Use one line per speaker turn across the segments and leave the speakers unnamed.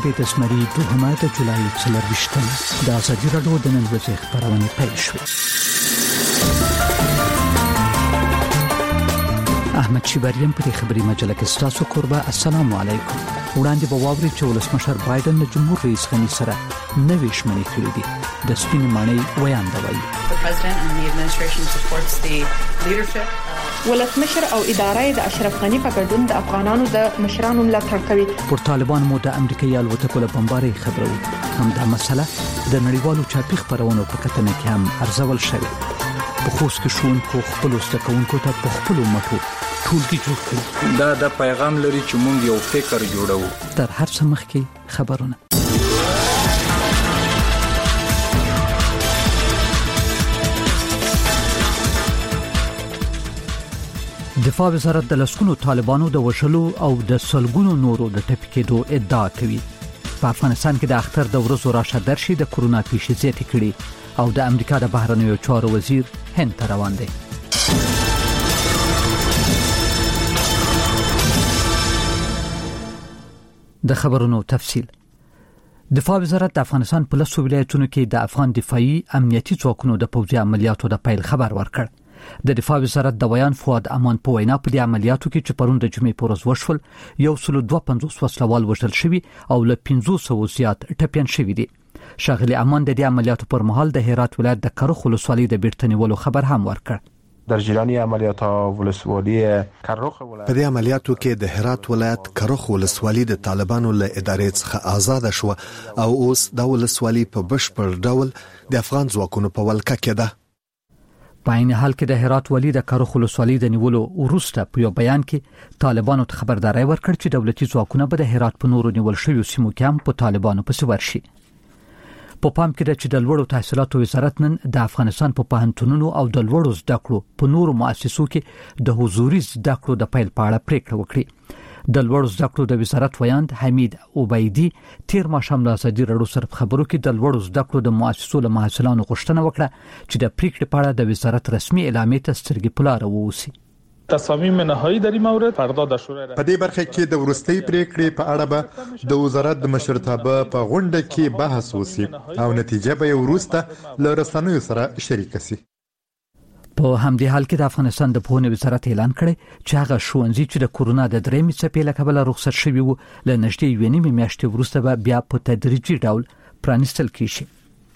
شنبه د زمري 2 د جولای 24 د ازادي راډیو د نن ورځې خبرونه پیل شوې. احمد شیباریان په خبري مجله کې ستاسو قربا. السلام علیکم. وړاندې به واوري چې ولسمشر بایدن د جمهور رئیس غني سره نوې شمنې کړې دي. د سپین ماڼۍ ویاندوي.
ولسمشر او ادارې د اشرف غني په ګډون د افغانانو د مشرانو ملاتړ کوي.
پر طالبان مو د امریکایي الوتکو له بمبارۍ خبرو. هم دا مسله د نړیوالو چاپی خبرونو په کتنه کې هم ارزول شوې. په خوست کې شون کو خپل استکونکو ته په خپل مټو ټولګي جوړ کړي.
دا د پیغام لري چې موږ یو فکر جوړو.
تر هر څه مخکې خبرونه. دفاع وزارت د لسکونو طالبانو د وشلو او د سلګونو نورو د ټپي کېدو ادعا کوي. په افغانستان کې د اختر د ورځو راشه درشي د کورونا پیښې زیاتې کړي او د امریکا د بهرنیو چارو وزیر هند ته روان دی. د خبرونو تفصیل. دفاع وزارت د افغانستان په لسو ولایتونو کې د افغان دفاعي امنیتي ځواکونو د پوځي عملیاتو د پیل خبر ورکړ. د دفاع وزارت د بیان فؤاد امان په وینا په دې عملیاتو کې چې پرون د جمعې په ورځ وشول 152 وسلوال وژل شوي او له 500 زیات ټپيان شوي دي. شاغلي امان د دې عملیاتو پر مهال د هرات ولایت د کرخ ولسوالۍ د بیرتنیولو خبر هم ورکړ.
در جریان عملیات ولسوالی کرخ ولایت
په دې عملیاتو کې د هرات ولایت کرخ ولسوالۍ د طالبانو له ادارې څخه آزاد شو او اوس د ولسوالۍ په بشپړ ډول د افغان ځواکونو په ولکه کې ده.
په عین حال کې د هرات ولی د کرخ ولسوالۍ د نیولو وروسته په یو بیان کې طالبانو ته خبرداري ورکړ چې دولتي ځواکونه به د هرات په نورو نیول شویو سیمو کې هم په طالبانو پسې ورشي. په پام کې ده چې د لوړو تحصیلاتو وزارت نن د افغانستان په پوهنتونونو او د لوړو زده کړو په نورو مؤسسو کې د حضوري زده کړو د پیل په اړه پریکړه وکړه. د لوړو زده کړو د وزارت ویاند حمید عبیدی تیر ماښام له ازادي راډیو سره خبرو کې د لوړو زده کړو د مؤسسو له محصلانو غوښتنه وکړه چې د پریکړې په اړه د وزارت رسمي اعلامیه ته سترګې په لار ووسی.
تصامیم نهایی در این مورد فردا در شورای
په دې برخه کې د ورستۍ پریکړې په اړه به د وزارت د مشرتابه په غونډه کې بحث وشي او نتیجه به وروسته له رسنیو سره شریک شي.
په همدې حال کې د افغانستان د پوهنې وزارت اعلان کړی چې هغه ښوونځي چې د کورونا د درېمې څپې له کبله رخصت شوي وو له نږدې 1.5 میاشتې وروسته به بیا په تدریجي ډول پرانیستل کیږي.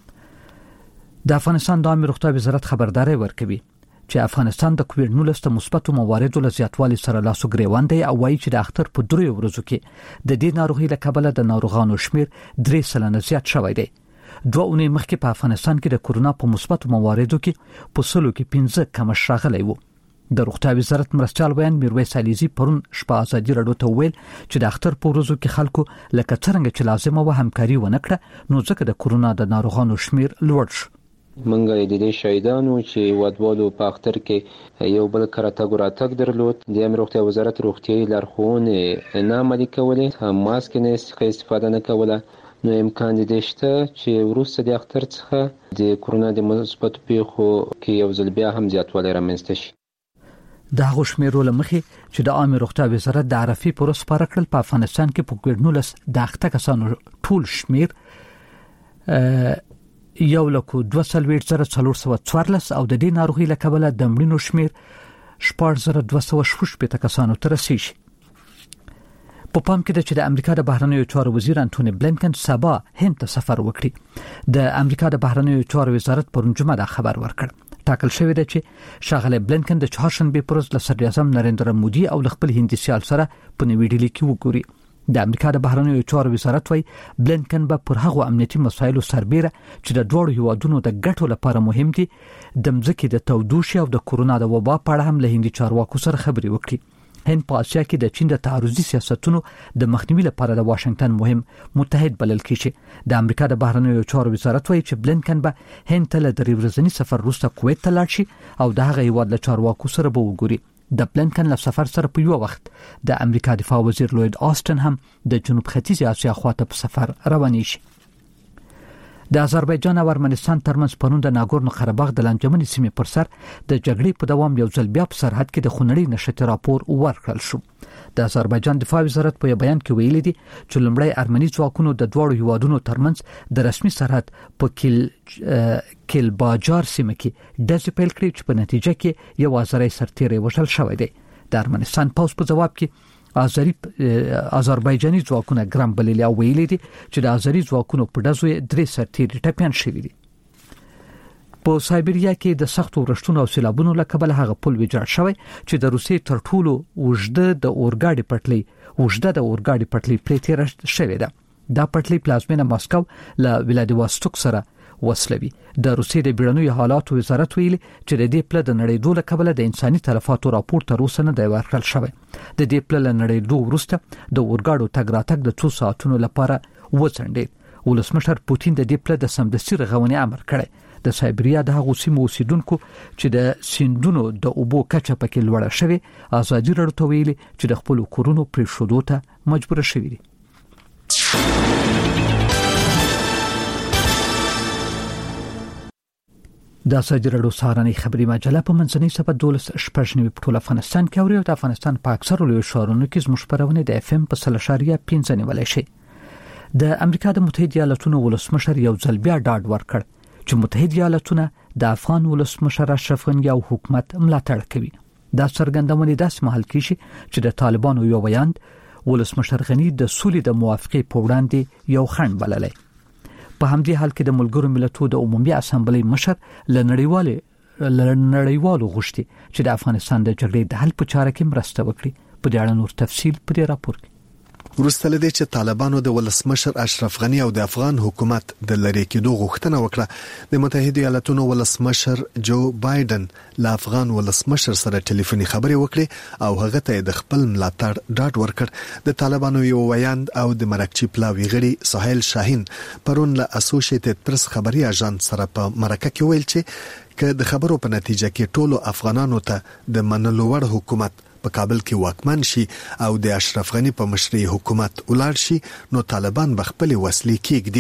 د افغانستان د عامه روغتیا وزارت خبرداري ورکوي چې افغانستان د کووډ-19 د مثبتو مواردو له زیاتوالي سره لاسو ګریوان دی او وایي چې د اختر په 3 ورځو کې د دې ناروغي له کبله د ناروغانو شمیر 3% زیات شوی دی. 2 اونۍ مخکې په افغانستان کې د کورونا په مثبتو مواردو کې په سلو کې 15 کم شاغلی وو. د روغتیا وزارت مرستيال بیان میرویس علیزی پرون شپه ازادي راډیو ته ویل چې د اختر په ورځو کې خلکو لکه څنګه چې لازمه و همکاري ونکړه نو ځکه د کورونا د ناروغانو شمیر لوړ شو.
منګه د دې شهیدانو چې ودوالو په اختر کې یو بل کراتګ راتګ درلود د امروختیا وزارت روغتیايي لارښوونې نه عملي کولې هم ماسک نه استفاده نه کوله نو امکان دې شته چې وروسته د اختر څخه د کورونا د مثبت پیښو کې یو ځل بیا هم زیاتوالی رامنځته شي.
د هغو شمیرو له مخې چې د عامه روغتیا وزارت د عرفې پر ورځ خپاره کړل په افغانستان کې په کووډ-19 د اخته کسانو ټول شمیر 1,240,414 او د دې ناروغي له کبله د مړینو شمیر 4,216 کسانو ته رسیږي. په پام کې ده چې د امریکا د بهرنیو چارو وزیر انټونی بلینکن سبا هند ته سفر وکړي. د امریکا د بهرنیو چارو وزارت پرون جمعه دا خبر ورکړ. ټاکل شوی دی چې شاغله بلینکن د چهارشنبه پر ورځ له صدر اعظم نریندرا مودي او خپل هندي سیال سره په نوې ډیلي کې وګوري. د امریکا د بهرنیو چارو وزارت وايي بلینکن به پر هغو امنیتي مسایلو سربېره چې د دوړو هیوادونو د ګټو لپاره مهم دي د مځکې د تودوخې او د کورونا د وبا په اړه هم له هندي چارواکو سره خبرې وکړي. هند په اسیا کې د چین د تعرضي سیاستونو د مخنیوي لپاره د واشنگټن مهم متحد بلل کیږي. د امریکا د بهرنیو چارو وزارت وايي چې بلینکن به هند ته له 3 ورځني سفر وروسته کویت ته لاړ شي او د هغه هیواد له چارواکو سره به وګوري. د بلینکن له سفر سره په یو وخت د امریکا دفاع وزیر لوید آستن هم د جنوب ختیځ اسیا خواته په سفر رواني شي. د آذربایجان او ارمنستان ترمنځ پرون د ناګورنو قرهباغ د لانجمنې سیمې پر سر د جګړې په دوام یو ځل بیا په سرحد کې د خونړۍ نشته راپور ورکړل شو. د آذربایجان دفاع وزارت په بیان کې ویلي دي چې لومړی ارمني ځواکونو د دوړو هیوادونو ترمنځ د رسمي سرحد په کیلباجار سیمه کې د پیل کړی چې په نتیجه کې یو آذری سرتیری وژل شوی دی. د ارمنستان پوز په جواب کې آذربایجاني ځواکونه ګرام بللي او ویلي دي چې د آذری ځواکونو په ډزو 3 سرتیري ټپيان شوي دي. په سایبریا کې د سختو ورښتونو او سیلابونو له کبله هغه پل ویجاړ شوی چې د روسیې تر ټولو اوږده د اورګاډي پټلۍ پرې تیر شوی ده. دا پټلۍ پلازمینه ماسکو له ولادیواستوک سره وصلوي. د روسیې د بیړنیو حالاتو وزارت ویلي چې د دې پل د نړیدو له کبله د انساني تلفاتو راپور تر اوسه نه دی ورکړل شوی. د دې پل له نړیدو وروسته د اورګاډو تګ راتګ د 2 ساعتونو لپاره وڅنډید. ولسمشر پوتین د دې پل د سمدستي رغونې امر کړی. د سایبریا د هغو سیمو اوسیدونکو چې د سیندونو د اوبو کچه پکې لوړه شوی ازادي راډیو ته ویلي چې د خپل کورونو پریښودو ته مجبور شوي دي. د ازادي راډیو سهارنۍ خبري مجله په منځنۍ صفحه 12 په ټول افغانستان کې او د افغانستان په اکثرو لوی ښارونو کې زموږ خبرونه د اف ام په 3.5 نیولای شي. د امریکا د متحده ایالاتونو ولسمشر یو ځل بیا ډاډ ورکړ چې متحده ایالاتونه د افغان ولسمشر اشرف غني او حکومت ملاتړ کوي. دا څرګندونه داسې مهال کیږي چې د طالبانو یو ویاند ولسمشر غني د سولې د موافقې په وړاندې یو خنډ بللی. په همدې حال کې د ملګرو ملتونو د عمومي اسامبلې مشر لنړیوالو غوښتي چې د افغانستان د جګړې د حل په چاره کې مرسته وکړي. په دې اړه نور تفصیل په دې راپور کې.
وروسته لدې چې طالبانو د ولسمشر اشرف غني او د افغان حکومت د لری کېدو غوښتنه وکړه، د متحده ایالاتونو ولسمشر جو بایدن له افغان ولسمشر سره ټلیفوني خبرې وکړې او هغه ته د خپل ملاتړ ډاډ ورکړ. د طالبانو یو ویاند او د مرکچی پلاوی غړي سهیل شاهین پرون له اسوسییټډ پریس خبري اژانس سره په مرکه کې ویل چې که د خبرو په نتیجه کې ټولو افغانانو ته د منلو وړ حکومت په کابل کې واکمن شي او د اشرف غني په مشرۍ حکومت ولاړ شي، نو طالبان به خپل وسلې کېږدي.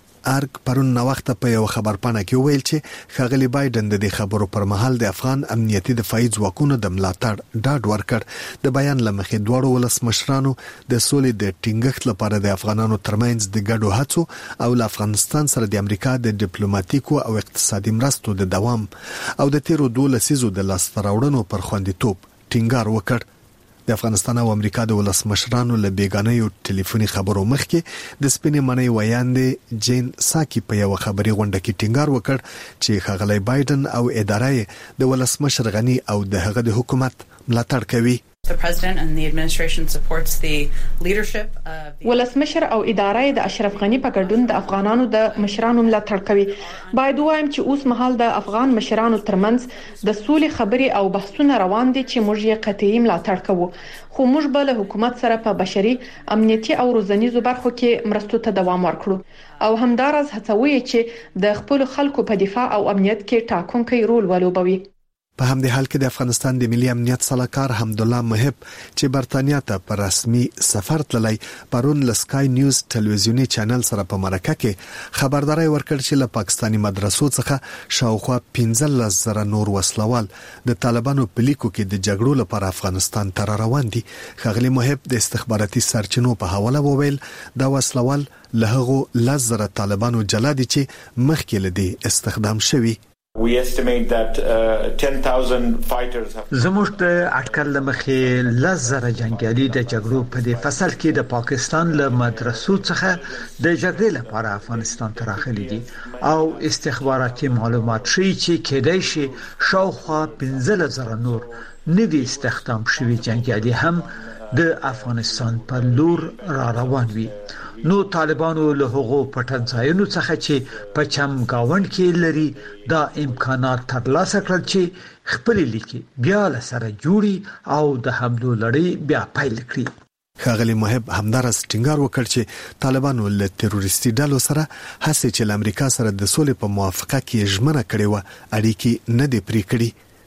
ارګ پرون نو وخت په یو خبرپاڼه کې ویل چې ښاغلي بایدن د خبرو پر مهال د افغان امنیتي دفاعي ځواکونو د ملاتړ ډاډ ورکړ. د بیان لمخې دواړو ولسمشرانو د سولې د ټینګښت لپاره د افغانانو ترمنځ د ګډو هڅو او له افغانستان سره د امریکا د ډیپلوماټیکو او اقتصادي مرستو د دوام او د تیرو 12 لسیزو د لاستراوړنو پر خوندیتوب ټینګار وکړ. د افغانستان او امریکا د ولسمشرانو له بیګانیو ټلیفوني خبرو مخکې د سپینې منۍ ویاندې جین ساکی په یو خبري غونډه کې ټینګار وکړ چې ښاغلی بایدن او ادارې د ولسمشر غني او د هغه د حکومت ملاتړ کوي.
The president and the administration supports the leadership of the
ولسمشر او ادارې د اشرف غني په ګډون د افغانانو د مشرانو ملاتړ کوي. باید وایم چې اوس مهال د افغان مشرانو ترمنځ د سولې خبري او بحثونه روان دي چې موږ یې قطعي ملاتړ کوو، خو موږ به له حکومت سره په بشري، امنیتي او روزنیزو برخو کې مرستو ته دوام ورکړو او همدارس هڅوي چې د خپل خلکو په دفاع او امنیت کې ټاکونکی رول ولوبوي.
په همدې حال کې د افغانستان د ملي امنیت صلاحکار حمدالله محب چې برتانیا ته په رسمي سفر تللی پرون له سکای نیوز ټلویزیونی چینل سره په مرکه کې خبرداري ورکړ چې له پاکستاني مدرسو څخه شاوخوا 15,000 نور وسلوال د طالبانو په لیکو کې د جګړو لپاره افغانستان ته روان دي. ښاغلي محب د استخباراتي سرچینو په حواله وویل دا وسلوال له هغو 10,000 طالبانو جلا دي چې مخکې له دې استخدام شوي.
We estimate that 10,000 fighters have
زموږ د اټکل لمخې 10,000 جنگیالي د جګړو په دې فصل کې د پاکستان له مدرسو څخه د جګړې لپاره افغانستان ته راغلي دي او استخباراتي معلومات ښيي چې کېدای شي شاوخوا 15,000 نور نوي استخدام شوي جنگیالي هم د افغانستان په لور را روان وي. نو طالبانو له هغو پټنځایونو څخه چې په چمګاوند کې لري دا امکانات ترلاسه کړل چې خپل لیکي بیا له سره جوړي او د حملو لړۍ بیا پیل کړي.
ښاغلي محب همدارس ټینګار وکړ چې طالبانو له تروریستي ډلو سره هڅه چې امریکا سره د سولې په موافقه کې ژمنه کړې و اړیکې نه دي پرې کړې.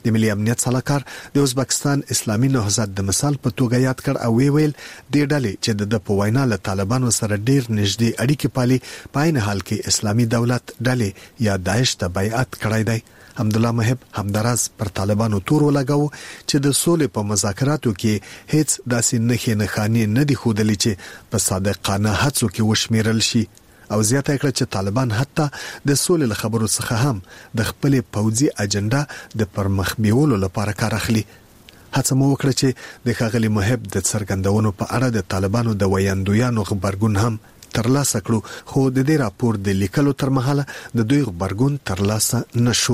د ملي امنیت صلاحکار د ازبکستان اسلامي نهضت د مثال په توګه یاد کړ او ویل د ډلې چې د په وینا له طالبانو سره ډیر نږدې اړیکې پالي په عین حال کې اسلامي دولت ډلې یا داعش ته بیعت کړی دی. حمدالله محب همدراز پر طالبانو تور ولګاو چې د سولې په مذاکراتو کې هیڅ داسې نښې نښانې نه دي ښودلې چې په صادقانه هڅو کې وشمیرل شي او زیاته کړه چې طالبان حتی د سولې له خبرو څخه هم د خپل پوځي اجنډا د پرمخ بیولو لپاره کار اخلي. هڅه مو وکړه چې د ښاغلي محب د څرګندونو په اړه د طالبانو د ویاندویانو خبرګون هم ترلاسه کړو، خو د دې راپور د لیکلو تر مهاله د دوی خبرګون ترلاسه نشو.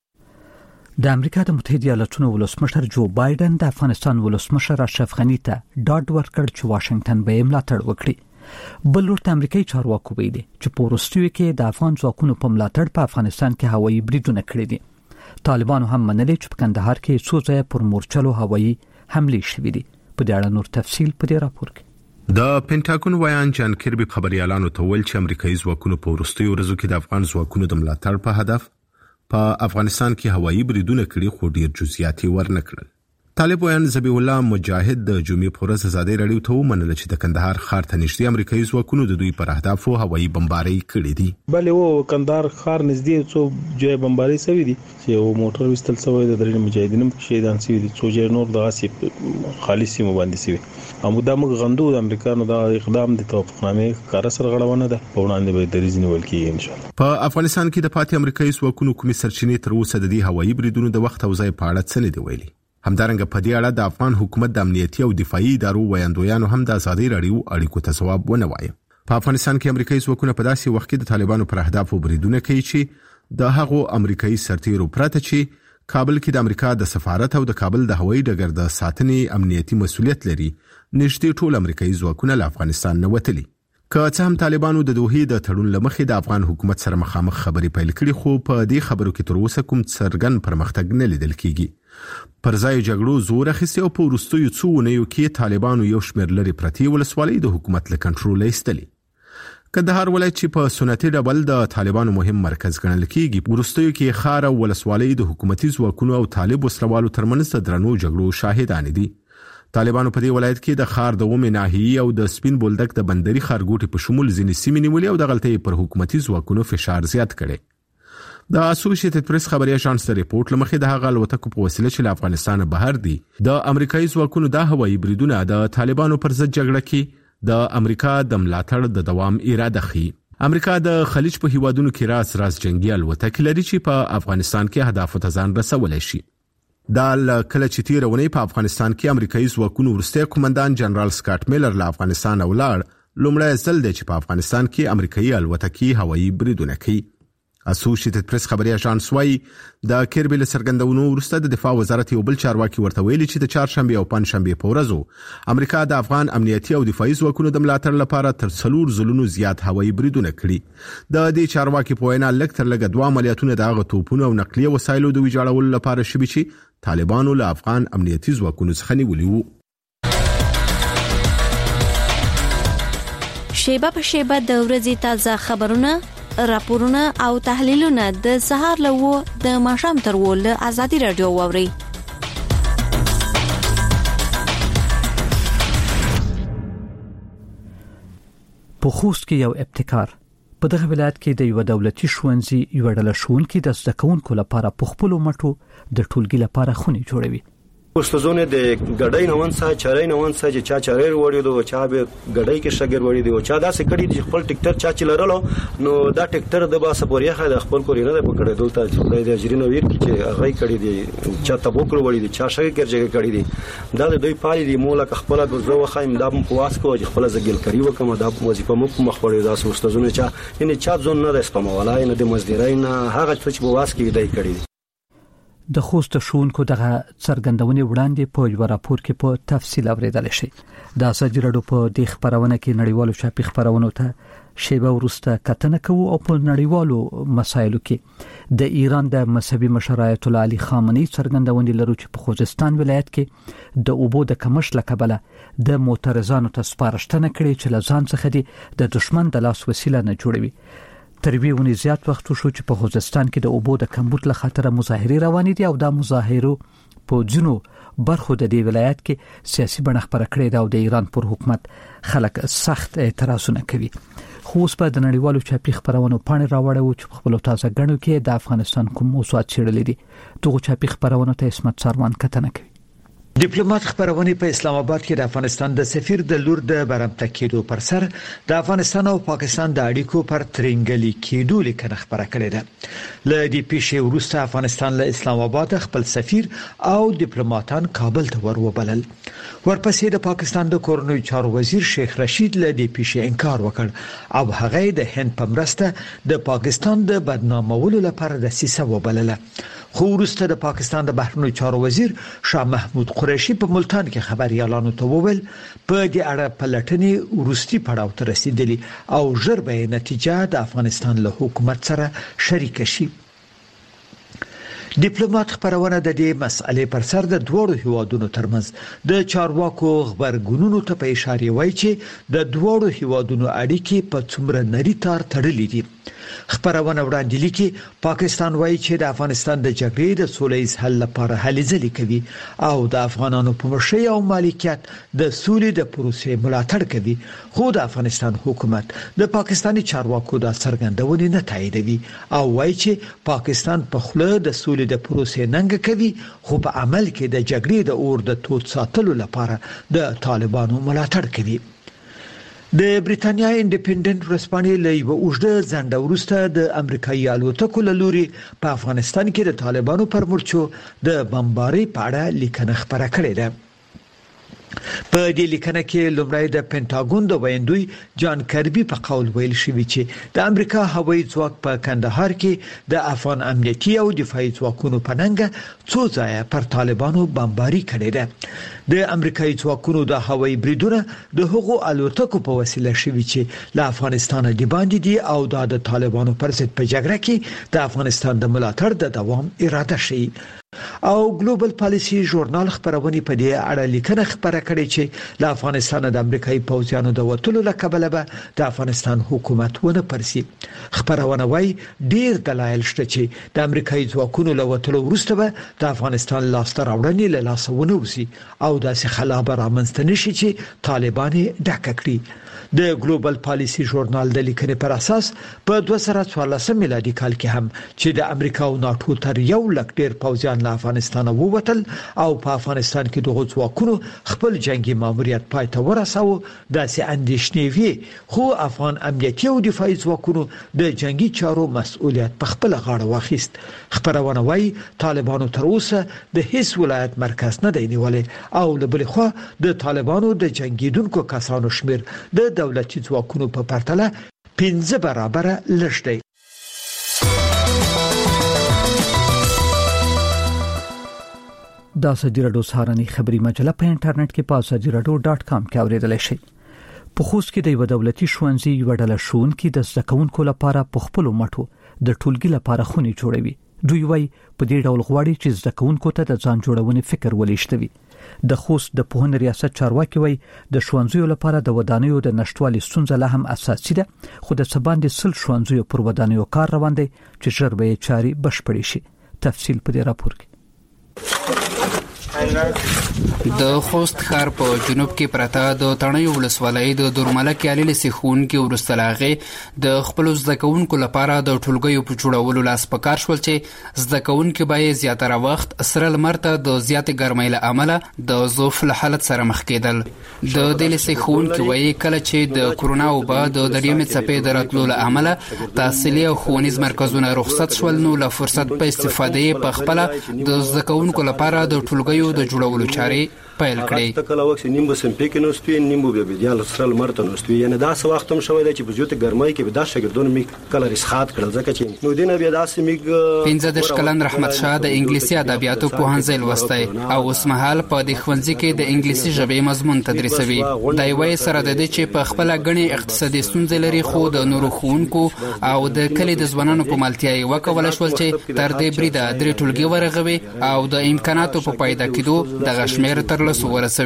د امریکا د متحده ایالاتونو ولسمشر جو بایدن د افغانستان ولسمشر اشرف غنی ته ډاډ ورکړ چې واشنگټن به ملاتړ وکړي. بل ورته امریکایي چارواکو ویلي چې په وروستیو کې د افغان ځواکونو په ملاتړ په افغانستان کې هوایي بریدونه کړي دي. طالبانو هم منلي چې په کندهار کې څو ځله پر مورچلو هوایي حملې شوې دي. په دې اړه نور تفصیل په دې راپور کې.
د پینټاګون وایان جان کربي خبريالانو ته ویل چې امریکایي ځواکونو په وروستیو ورځو کې د افغان ځواکونو د ملاتړ په هدف په افغانستان کې هوایي بریدونه کړي، خو ډیر جزئیات ورنه کړل. طالب ویان زبی الله مجاهد د جمعې په ورځ ازادي راډیو ته ومنل چې د کندهار ښار ته نږدې امریکایي ځواکونو د دوی پر اهدافو هوایي بمباري کړې دي.
بلې و کندهار ښار نږدې څو جوی بمباري شوې دي چې یو موټر وستل شوی د درې مجاهدینو شهیدان شوي دي، څو جوی نور د غاصب خالصي مباندې شوي. امودا موږ غندو د امریکانو د اقدام د توافقنامې کار سره غړونه ده په وړاندې به دریځ نیول کیږي ان شاء الله.
په افغانستان کې د پاتې امریکایي ځواکونو کومې سرچینې تر اوسه د دې هوایي بریدونو د وخت او ځای په اړه څه نه دی ویلي. همدارنګه په دې اړه د افغان حکومت د امنیتي او دفاعي ادارو ویاندویانو هم د ازادي راډیو اړیکو ته ځواب ونه وایي. په افغانستان کې امریکایي ځواکونه په داسې وخت کې د طالبانو پر اهدافو بریدونه کوي چې د هغو امریکایي سرتیرو پرته چې کابل کې د امریکا د سفارت او د کابل د هوایي ډګر د ساتنې امنیتي مسؤلیت لري، نږدې ټول امریکایي ځواکونه له افغانستان نه وتلي. که څه هم طالبانو د دوحې د تړون لمخې د افغان حکومت سره مخامخ خبرې پیل کړي، خو په دې خبرو کې تر اوسه کوم څرګند پرمختګ نه لیدل کیږي. پر ځای جګړو زور اخیستی او په وروستیو څو اونیو کې طالبانو یو شمېر لرې پرتې ولسوالۍ د حکومت له کنټروله ایستلې. کندهار ولایت چې په سنتي ډول د طالبانو مهم مرکز ګڼل کیږي، وروستیو کې ښار او ولسوالۍ د حکومتي ځواکونو او طالب وسلوالو ترمنځ د درنو جګړو شاهدان دي. طالبانو په دې ولایت کې د ښار د اومې ناحیې او د سپین بولدک د بندري ښارګوټي په شمول ځینې سیمې نیولې او د غلطۍ پر حکومتي ځواکونو فشار زیات کړي. د اسوسییټډ پریس خبري اژانس د ریپورت لمخې د هغه الوتکو په وسیله چې له افغانستان بهر دي د امریکایي ځواکونو د هوایي بریدونه د طالبانو پر ضد جګړه کې د امریکا د ملاتړ د دوام اراده ښيي. امریکا د خلیج په هیوادونو کې راز جنگي الوتکې لري چې په افغانستان کې هدف ته ځان رسولای شي. دا کله چې تیرونی په افغانستان کې امریکایي ځواکونو ورسته قومندان جنرال سکاټ میلر له افغانستان ولاړ، لومړی ځل دی چې په افغانستان کې امریکایي الوتکې هوایي بریدونه کوي. اسوسییټډ پریس خبري اژانس وايي د کربي له څرګندونو وروسته د دفاع وزارت یو بل چارواکي ورته ویلي چې د چهارشنبه او پنځشنبه په ورځو امریکا د افغان امنیتي او دفاعي ځواکونو د ملاتړ لپاره تر 4 ځلونو زیات هوایي بریدونه کړي. د دې چارواکي په وینا لږ تر لږه 2 عملیاتونه د هغه توپونو او نقلیه وسایلو د ویجاړولو لپاره شوي چې طالبانو له افغان امنیتي ځواکونو څخه نیولي وو.
شیبه په شیبه د ورځې تازه خبرونه، راپورونه او تحلیلونه د سهار له د ماښام تر له ازادي راډیو واوري.
په خوست کې یو ابتکار. په دغه ولایت کې د یو دولتي ښوونځي یو ډله ښوونکي د زده کوونکو لپاره په خپل مټو د ټولګي لپاره خونې جوړوي.
استادونه د ګډای نه ونسه چارای نه ونسه چې چا چارای وړي دوه چا به ګډای کې شګر وړي دی او چا داسې کړي چې خپل ټیکټر چا چلرلو نو دا ټیکټر د باسه پورې خاله خپل کورینه د پکړې دلته چې د اجرینو ویر چې هغه کړي دي چا تبوکل وړي دي چا شګر کېږي کړي دي دا د دوی پالي دي مولا خپل د زو خایم د په واس کو خپل زګل کړي وکم دا وظیفه مو مخ وړي دا استادونه چې یعنی چا ځون نه د سپمولای نه د مزدورین هغه چې په واس کې دی کړي.
د خوست ښوونکو دغه څرګندونې وړاندې په یو راپور کې په تفصیل اوریدل شي. د ازادي راډیو په دې خبرونه کې نړیوالو چاپی خبرونو ته شیبه ورسته کتنه کوو او په نړیوالو مسایلو کې د ایران د مذهبي مشر آیت الله علي خامنه‌ای څرګندونې لرو چې په خوزستان ولایت کې د اوبو د کمښت له کبله د معترضانو ته سپارښتنه کړې چې له ځان څخه د دشمن د لاس وسیله نه جوړوي. تر وی ونی زیات وخت شو چې په خوزستان کې د اوبو د کمبود له خاطر مظاهره روانې دي او د مظاهرو په جنو برخو د دې ولایت کې سیاسي بڼه خبره کړې ده او د ایران پر حکومت خلک سخت اعتراضونه کوي. خو اوس په د نړیوالو چاپی خبرونو پاڼې راوړو چې خپل تازه غنو کې د افغانستان کوم موضوعات چیرلې دي. دغه چاپی خبرونو ته اسمت ساروان کتنه کوي.
ډیپلوماټ خبرونه په اسلام آباد کې د افغانستان د سفیر د لور د برمته کېدو پر سر د افغانستان او پاکستان د اړیکو پر ترنګلي کېدو لیکنه خبره کړې ده. ل دې پیښې وروسته افغانستان له اسلام آباد خپل سفیر او ډیپلوماټان کابل ته وربلل. ورپسې د پاکستان د کورنۍ چارو وزیر شیخ رشید له دې پیښې انکار وکړ او هغه د هند په مرسته د پاکستان د بدنامولو لپاره د سیسه وبلله. خو وروسته د پاکستان د بهرنیو چارو وزیر شاه محمود قریشي په ملتان کې خبريالانو ته وویل په دې اړه پلټنې ورستي پړاو ته رسیدلي او ژر به نتیجه د افغانستان له حکومت سره شریک شي. ډیپلوماټ خبرونه د دې مسئلې پر سر د دوه هیوادونو ترمنځ د چارواکو خبرګونونو ته په اشاره وایي چې د دوه هیوادونو اړیکې په څومره نری تار تړلې دي. خبرونه وړاندې لیکي پاکستان وایي چې د افغانستان د جګړې د سولهییز حل لپاره هلې ځلې کوي او د افغانانو په مشرۍ او مالکیت د سولې د پروسې ملاتړ کوي. خو د افغانستان حکومت د پاکستاني چارواکو د څرګندونې نه تاییدوي او وایي چې پاکستان په خله د سولې د پروسې ننګ کوي خو په عمل کې د جګړې د اور د تود ساتلو لپاره د طالبانو ملاتړ کوي. د بریټانیا انډیپندنت ورځپاڼې له یو اوږده ځنډ وروسته د امریکایي الوتکو له لوري په افغانستان کې د طالبانو پر مورچو د بمبارۍ په اړه لیکنه خبره کړې ده. په دې لیکنه کې لومړی د پینټاګون د ویندوی جان کربي په قول ویل شوی چې د امریکا هوایي ځواک په کندهار کې د افغان امنیتي او دفاعي ځواکونو په ننګ څو ځایه پر طالبانو بمباري کړې ده. د امریکایي ځواکونو د هوایي بریدونه د هغو الوتکو په وسیله شوی چې له افغانستان د باندې دي او د طالبانو پر ضد په جګړه کې د افغانستان د ملاتړ د دوام اراده شي. او ګلوبل پالیسی ژورنال خبرونه په دې اړه لیکنه خبره کړې چې له افغانستان د امریکایي پوځیانو د وټلو لکبله به د افغانستان حکومت ونه پرسي. خبرونه وايي ډیر دلایل شته چې د امریکایي ځواکونو له وټلو وروسته به د افغانستان لاسته راوړنې له لاسه ونوسي او داسې خلابه رامنځته نشي چې طالبان ډکه کړي. د ګلوبل پالیسی ژورنال د لیکنې پر اساس په 2014 میلادي کال کې هم چې د امریکا او ناتو تر 1 لک ډیر پوځیان له افغانستان ووتل او په افغانستان کې دغه ځواکونو خپل جنگي ماموریت پای ته ورساوه داسې اندېښنې وي. خو افغان امنیتي او دفاعي ځواکونو د جنگي چارو مسؤلیت په خپل غاړه واخیست. خبرونه وايي طالبانو تر اوسه د هیڅ ولایت مرکز نه دی نیولې او له بل خوا د طالبانو د جنگیدونکو کسانو شمیر د دولتي ځواکونو په پرتله 15 برابر لږ دی.
د ازادي راډیو سهارنی خبری مجله په انټرنیټ کې په azadieradio.com کې اوریدل شئ. په خوست کې د یو دولتي ښوونځي یو ډله ښوونکي د زدهکونکو لپاره په خپل مټو د ټولګي لپاره خونې جوړوي. دوی وايي په دې ډول غواړي چې زدهکونکو ته د ځان جوړونې فکر ولېشتوي. د خوست د پوهنې ریاست چارواکي وايي د ښوونځیو لپاره د ودانیو د نشټوالي ستونزه لا هم اساسي ده خو د سباندې سل ښوونځیو پر ودانیو کار روان دی چې ژر به چاري بشپړې شي. تفصیل په دې راپور کې.
د خوست ښار په جنوب کې پراته د تڼیو ولسوالۍ د دورمله کې علي سیخون کې ورستلاغه د خپل زدهکونکو لپاره د ټولګیو په جوړولو لاس پکار شول چې زدهکونکو به زیاتره وخت سره لمرته د زیات ګرمۍ له امله د ضعف له حالت سره مخ کېدل. د دلی سیخون کې وایي کله چې د کورونا وبا د دریمې څپې د راتلو له امله تحصیلي او ښوونیز مرکزونه رخصت شول نو له فرصت په استفادې په خپل د زدهکونکو لپاره د ټولګیو د جوړولو چارې پیل کړې.
کله وخت نیم به سمپیک نو سپی نیم به بدیال سره مرته نو سپی یعنی دا څه وخت هم شوی دی چې په جوته ګرمای کې به دا شاګردونه می کله رسخات کړل ځکه چې نو دینه بیا داسې می 15 کلن رحمت شاه د انګلیسي ادبیاتو پوهنځی لوستی او اوس مهال په د ښوونځي کې د انګلیسي ژبې مضمون تدریسوي. دا یوه سره د دې چې په خپل غني اقتصادي ستونزې لري خو د نورو ښوونکو او د کلی د ځوانانو په ملتیا یې وکول شول چې تر دې بریده درې ټولګي ورغوي او د امکاناتو په پیدا کېدو د غشمیر تر لاسو ورسوي.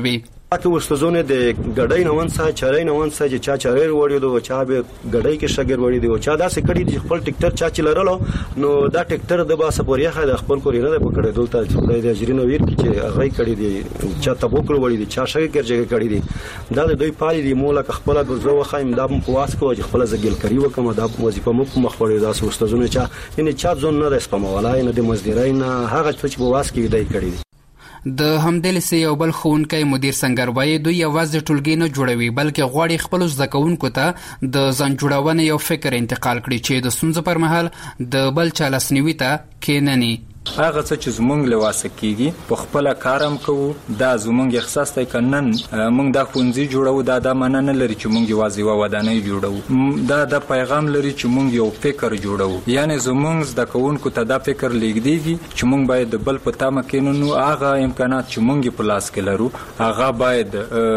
اته وستزونه د غړای نه ونسه چرای نه ونسه چې چا چرای وړي دو چا به غړای کې شګر وړي دی چا داسې کړي چې خپل ټیکټر چا چلرلو نو دا ټیکټر د باسه پوریا خا د خپل کورینه د پکړې دلته خدای دې اجرینو ویر چې هغه کړي دی چا تبوکل وړي دی چا شګر جګه کړي دی دا د دوی پالي دی مولا خپل غزو وخایم دا په واس کو چې خپل زګل کړي وکم دا وظیفه مو په مخ وړي دا وستزونه چا یعنی چا ځون نه رسپمولای نه د مزدورای نه هغه چې په واس کې دی کړي
د همدلسي یو بل ښوونکی مدیر سنگروای دوی یوازې ټولګي نه جوړوي بلکې غواړي خپل زده کوونکو ته د ځان جوړونې یو فکر انتقال کړي چې د ستونزو پر مهال د بل چا لاسنیوي ته کېنني
هغه څه چې زمونږ له واسه کېږي په خپل کارم کوو دا زمونږ احساس دی کنن مونږ دا ښوونځي جوړو دا مننه لري چې مونږ یوازې ودانۍ جوړو دا د پیغام لري چې مونږ یو فکر جوړو یعنی زمونږ زده کوونکو ته دا فکر لیږديږي چې مونږ باید د بل په تامه کېنو هغه امکانات چې مونږ په لاس کې لرو هغه باید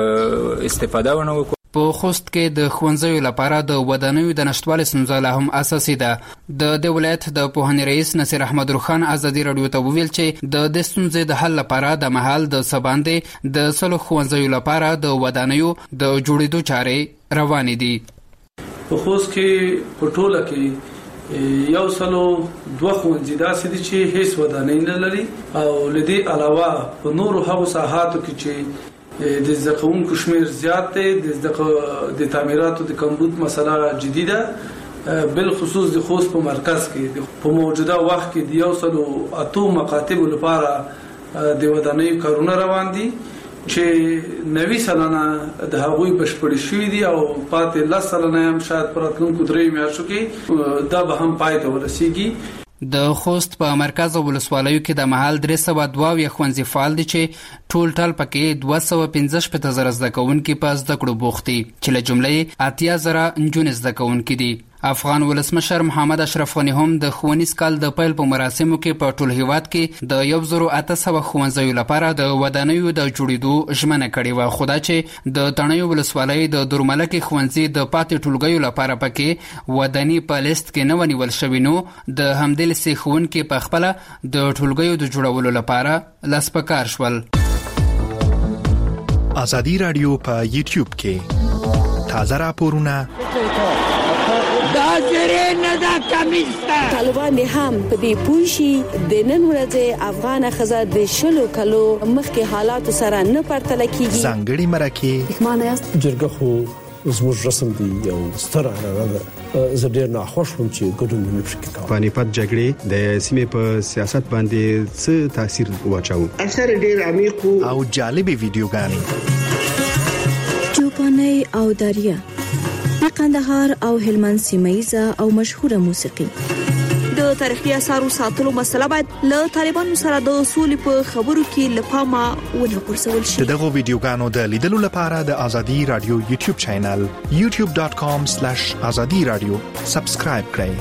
استفاده ونه
په خوست کې د ښوونځیو لپاره د ودانیو د نشټوالي ستونزه لا هم اساسي ده د ولایت د پوهنې رئیس نصیر احمد روخان ازادي رادیو ته ویل چې د ستونزې د حل لپاره د محل د سباندې د سلو ښوونځیو لپاره د ودانیو د جوړېدو چارې روانې دي
په خوست کې په ټوله کې یو سلو دوه ښوونځي داسې دي چې هیڅ ودانۍ نه لري او لدې علاوه په نورو هغو ساحاتو کې چې د زکونکو شمیر زیات دی د تعمیراتو د کمبود مسله جديده بل خصوص د خوست په مرکز کې په موجوده وخت کې د یو سلو اتو مکاتب لپاره د ودانۍ کارونه روان دي چې 90 سلنه د هغوی بشپړ شوی دي او پاتې 10 سلنه هم شاید پراتونکو درې میاشتو کې دا به هم پای ته ورسیږي
د خوست په مرکز ولسوالیو کې د محل 302 ښوونځي فعال دي چې ټول ټال پکې 215,000 زده کوونکي په زده کړو بوخت دي چې له جملې 80,000 نجونې زده کوونکي دي افغان ولسمشر محمد اشرف غنی هم د ښوونیز کال د پیل په مراسمو کې په ټول هیواد کې د 1800 ښوونځیو لپاره د ودانیو د جوړېدو ژمنه کړې و خو دا چې د تڼیو ولسوالۍ د دورملک ښوونځي د پاتې ټولګیو لپاره پکې ودانی په لیست کې نه ونیول شوی نو د همدلسي ښوونکي په خپل د ټولګیو د جوړولو لپاره لاسپکار شول
ازادي رادیو په یوټیوب کې تازه راپورونه
طالبان هم په دې پوښي د نن ورځې افغان خزه د شلو کلو مخکې حالات سره نه پرتل کیږي
ځانګړي مرکه
معنی جرګه خو زموږ رسم دی یو ستر اړه زه ډیر نه خوشم چې ګډون نه پکې کوم
پانیپت جګړې د سیمې په سیاست باندې څه تاثیر واچاو
اثر ډیر عمیق او جالب ویډیوګانې
چوپاني او دریا د قندهار او هلمند سیمایزه او مشهوره موسیقي
د تاریخي اثارو ساتلو مسله باید له طالبانو سره د اصول په خبرو کې لپاره ونه غورځول شي
دغه ویډیوګانو د لیدلو لپاره د ازادي رادیو یوټیوب چینل youtube.com/azadiradio سبسکرایب کړئ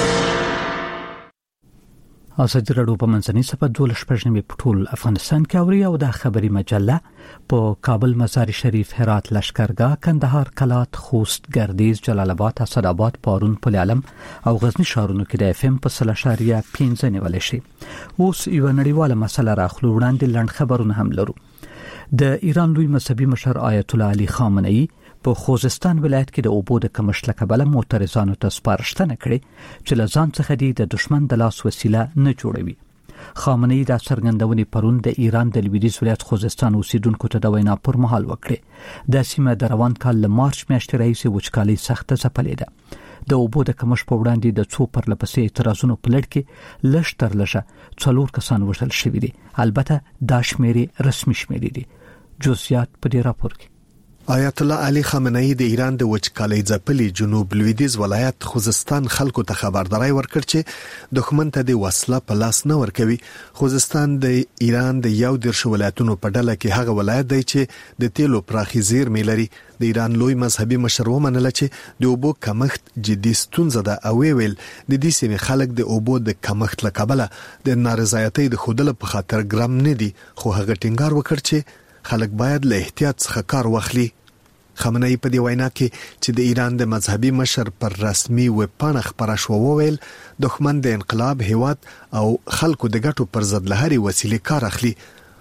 ازادي رادیو په منځنۍ صفحه 12 په ټول افغانستان کې اوري او د خبري مجله په کابل مزار شریف هرات لشکرګاه کندهار کلات خوست ګردیز جلال آباد اسداباد پارون پل علم او غزنی ښارونو کې د اف ام په 0.15 نیول شي اوس یو نړیواله مسله راخلو وړاندې لړ خبرونه هم لرو د ایران لوی مذهبي مشر آیت الله علي خامنه‌ای په خوزستان ولایت کې د اوبو د کمښت له کبله معترضانو ته سپارښتنه کړې چې له ځان څخه د دشمن د لاس وسیله نه جوړوي خامنه‌ای د څرګندونې پرون د ایران د لویدیځ ولایت خوزستان اوسیدونکو ته د وینا پر مهال وکړه د سیمه د روان کال له مارچ میاشتې راهیسې وچکالي سخته ځپلې ده د اوبو د کمښت په وړاندې د څو پرلپسې اعتراضونو په لړ کې لږ تر لږه 4 کسان وژل شوي دي البته دا شمیرې رسمي شمیرې دي جزئیات په دې راپور کې
آیت الله علي خامنه‌ای د ایران د وچکالۍ ځپلي جنوب لویدیځ ولایت خوزستان خلکو ته خبرداري ورکړ چې دښمن ته د وسله په لاس نه ورکوي خوزستان د ایران د یو درش ولایتونو په ډله کې هغه ولایت دی چې د تیلو پراخي زیرمې لري د ایران لوی مذهبي مشر ومنل چې د اوبو کمښت جدي ستونزه ده او ویل د دې سیمې خلک د اوبو د کمښت له کبله د نارضایتۍ د خودله په خاطر ګرام نه دي خو هغه ټینګار وکړ چې خلک باید له احتیاط څخه کار واخلي خامنه‌ای په دی وینا کې چې د ایران د مذهبي مشر پر رسمي ویب پاڼه خبره شو وویل دښمن د انقلاب هیواد او خلکو د ګټو پر ضد لهري وسیله کار اخلي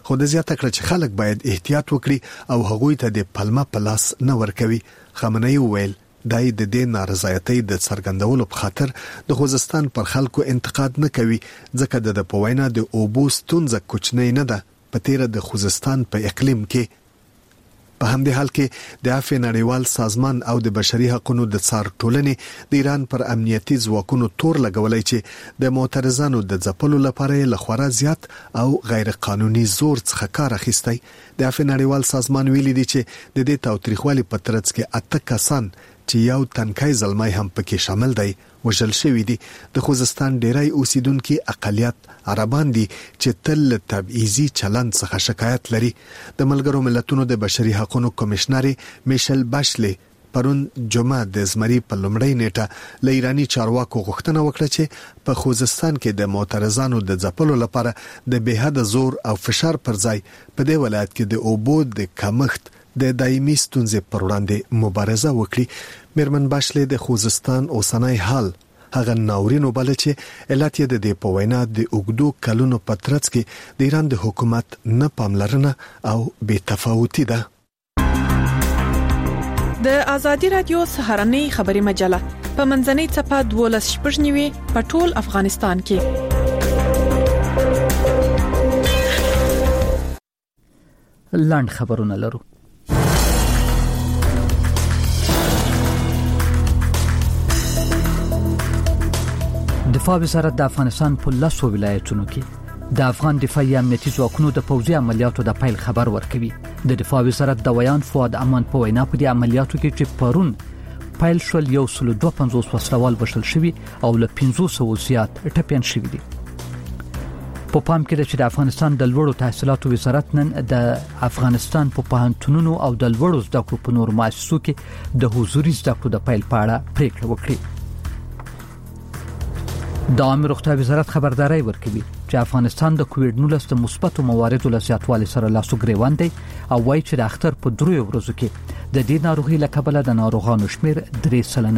خو د زیاته کړ چې خلک باید احتیاط وکړي او هغوی ته د پلمه پلاس نه ورکوي. خامنه‌ای وویل دای د دې نارضایتۍ د څرګندولو په خاطر د خوزستان پر خلکو انتقاد نه کوي ځکه د په وینا د اوبو ستونزه کوچنی نه ده په تیر د خوزستان په اقلیم کې. په همدې حال کې د عفو نړیوال سازمان او د بشري حقوقو د څار ټولنې د ایران پر امنیتي ځواکونو تور لګولای چې د معترضانو د ځپلو لپاره لخوا زیات او غیر قانوني زور څخه کار اخیستی. د عفو نړیوال سازمان ویلي دی چې د دې تاوتریخوالي په ترڅ کې 8 کسان چې یو تنکای زلمای هم پکې شامل دی وژل شوی دي. د خوزستان ډیری اوسیدونکو اقلیت عربان دي چې تل تبعیضي چلند څخه شکایت لري. د ملګرو ملتونو د بشري حقوقو کمشنر میشل باشلی پرون جمعه د زمری په لومړی نیټه له ایرانی چارواکو غوښتنه وکړه چې په خوزستان کې د معترضانو د ځپلو لپاره د بهاد زور او فشار پر ځای په دې ولایت کې د اوبو د کمښت د دایمي ستونزې پر وړاندې مبارزه وکړي. میرمن باشلی د خوزستان اوسنۍ حال هغه ناورینو بل چې علت یې د دې په وینا د اوګدو کلونو په ترڅ کې د ایران د حکومت نه پاملرنه او بې تفاوتي ده.
د ازادي رادیو سهارنۍ خبري مجله په منځنۍ صفحه 12 په ټول افغانستان کې.
لاند خبرونه لرو. دفاع وزارت د افغانستان په 10 ولایتونو کې د افغان دفاعي امنیتي ځواکونو د پوځي عملیاتو د پیل خبر ورکوي. د دفاع وزارت د ویان فؤاد امان په وینا په دې عملیاتو کې چې پرون پیل شول 152 وسلوال وشل شوي او له 500 زیات ټپيان شوي دي. په پام کې چې د افغانستان د لوړو تحصیلاتو وزارت نن د افغانستان په پوهنتونونو او د لوړو زده کړو په نور مؤسسو کې د حضوري زده کړو د پیل په اړه پریکړه وکړه. د عامه روغتیا وزارت خبرداري ورکوي چې افغانستان د کووډ-19 د مثبتو مواردو له زیاتوالي سره لاسو ګریوان دی او وایي چې د اختر په 3 ورځو کې د دې ناروغي له کبله د ناروغانو شمیر 3